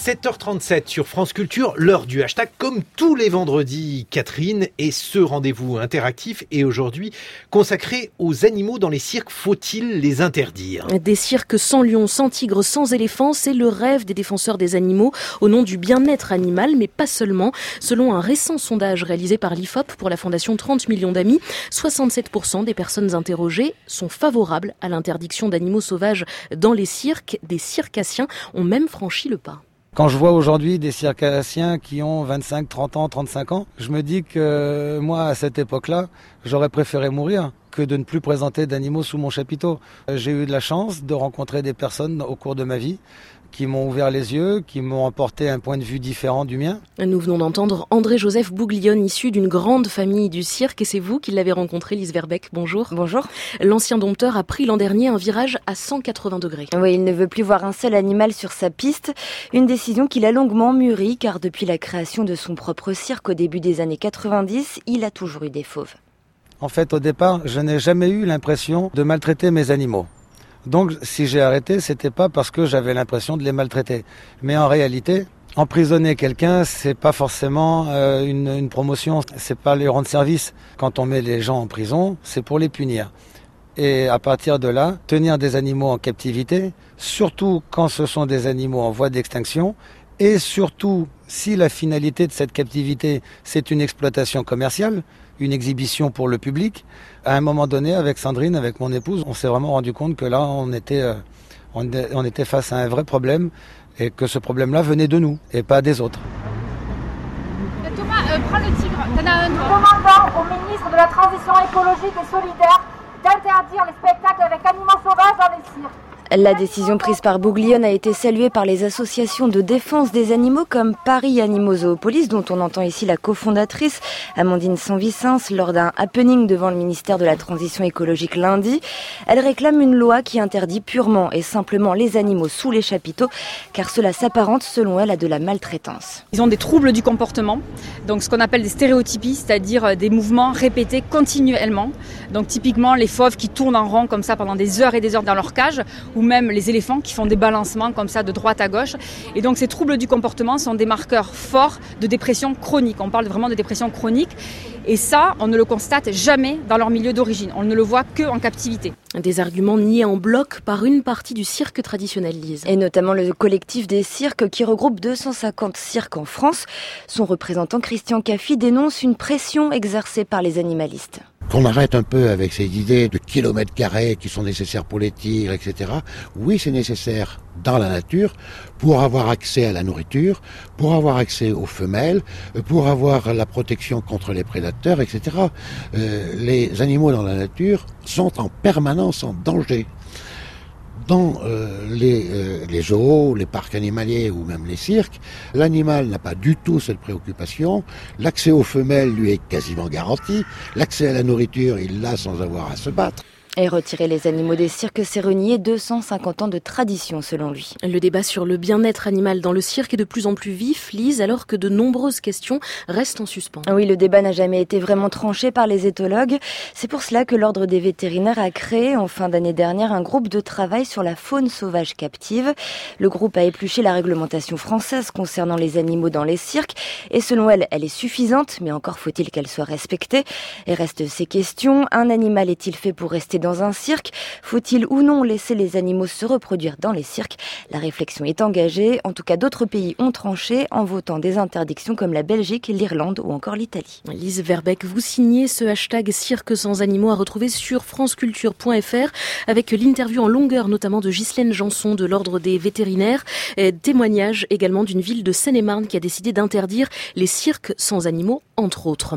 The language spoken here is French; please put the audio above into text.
7h37 sur France Culture, l'heure du hashtag comme tous les vendredis, Catherine, et ce rendez-vous interactif est aujourd'hui consacré aux animaux dans les cirques. Faut-il les interdire ? Des cirques sans lions, sans tigres, sans éléphants, c'est le rêve des défenseurs des animaux au nom du bien-être animal, mais pas seulement. Selon un récent sondage réalisé par l'IFOP pour la Fondation 30 millions d'amis, 67% des personnes interrogées sont favorables à l'interdiction d'animaux sauvages dans les cirques. Des circassiens ont même franchi le pas. Quand je vois aujourd'hui des circassiens qui ont 25, 30 ans, 35 ans, je me dis que moi, à cette époque-là, j'aurais préféré mourir que de ne plus présenter d'animaux sous mon chapiteau. J'ai eu de la chance de rencontrer des personnes au cours de ma vie qui m'ont ouvert les yeux, qui m'ont apporté un point de vue différent du mien. Nous venons d'entendre André-Joseph Bouglione, issu d'une grande famille du cirque, et c'est vous qui l'avez rencontré, Lise Verbeek. Bonjour. Bonjour. L'ancien dompteur a pris l'an dernier un virage à 180 degrés. Oui, il ne veut plus voir un seul animal sur sa piste. Une décision qu'il a longuement mûrie, car depuis la création de son propre cirque au début des années 90, il a toujours eu des fauves. En fait, au départ, je n'ai jamais eu l'impression de maltraiter mes animaux. Donc, si j'ai arrêté, c'était pas parce que j'avais l'impression de les maltraiter. Mais en réalité, emprisonner quelqu'un, c'est pas forcément une promotion, c'est pas lui rendre service. Quand on met les gens en prison, c'est pour les punir. Et à partir de là, tenir des animaux en captivité, surtout quand ce sont des animaux en voie d'extinction, et surtout si la finalité de cette captivité, c'est une exploitation commerciale, une exhibition pour le public. À un moment donné, avec Sandrine, avec mon épouse, on s'est vraiment rendu compte que là, on était face à un vrai problème et que ce problème-là venait de nous et pas des autres. Thomas, prends le tigre. T'en as un. Nous demandons au ministre de la Transition écologique et solidaire d'interdire les spectacles avec animaux sauvages dans les cirques. La décision prise par Bouglione a été saluée par les associations de défense des animaux comme Paris Animaux Zoopolis, dont on entend ici la cofondatrice, Amandine Sanvicens, lors d'un happening devant le ministère de la Transition écologique lundi. Elle réclame une loi qui interdit purement et simplement les animaux sous les chapiteaux, car cela s'apparente, selon elle, à de la maltraitance. Ils ont des troubles du comportement, donc ce qu'on appelle des stéréotypies, c'est-à-dire des mouvements répétés continuellement. Donc typiquement les fauves qui tournent en rond comme ça pendant des heures et des heures dans leur cage, ou même les éléphants qui font des balancements comme ça de droite à gauche. Et donc ces troubles du comportement sont des marqueurs forts de dépression chronique. On parle vraiment de dépression chronique. Et ça, on ne le constate jamais dans leur milieu d'origine. On ne le voit qu'en captivité. Des arguments niés en bloc par une partie du cirque traditionnel, Lise. Et notamment le collectif des cirques qui regroupe 250 cirques en France. Son représentant Christian Caffi dénonce une pression exercée par les animalistes. Qu'on arrête un peu avec ces idées de kilomètres carrés qui sont nécessaires pour les tigres, etc. Oui, c'est nécessaire dans la nature pour avoir accès à la nourriture, pour avoir accès aux femelles, pour avoir la protection contre les prédateurs, etc. Les animaux dans la nature sont en permanence en danger. Dans les zoos, les parcs animaliers ou même les cirques, l'animal n'a pas du tout cette préoccupation. L'accès aux femelles lui est quasiment garanti. L'accès à la nourriture, il l'a sans avoir à se battre. Et retirer les animaux des cirques, c'est renier 250 ans de tradition, selon lui. Le débat sur le bien-être animal dans le cirque est de plus en plus vif, Lise, alors que de nombreuses questions restent en suspens. Oui, le débat n'a jamais été vraiment tranché par les éthologues. C'est pour cela que l'Ordre des vétérinaires a créé, en fin d'année dernière, un groupe de travail sur la faune sauvage captive. Le groupe a épluché la réglementation française concernant les animaux dans les cirques. Et selon elle, elle est suffisante, mais encore faut-il qu'elle soit respectée. Et restent ces questions. Un animal est-il fait pour rester dans un cirque? Faut-il ou non laisser les animaux se reproduire dans les cirques? La réflexion est engagée. En tout cas, d'autres pays ont tranché en votant des interdictions comme la Belgique, l'Irlande ou encore l'Italie. Lise Verbeek, vous signez ce hashtag cirque sans animaux à retrouver sur franceculture.fr avec l'interview en longueur notamment de Ghislaine Janson de l'Ordre des vétérinaires. Témoignage également d'une ville de Seine-et-Marne qui a décidé d'interdire les cirques sans animaux, entre autres.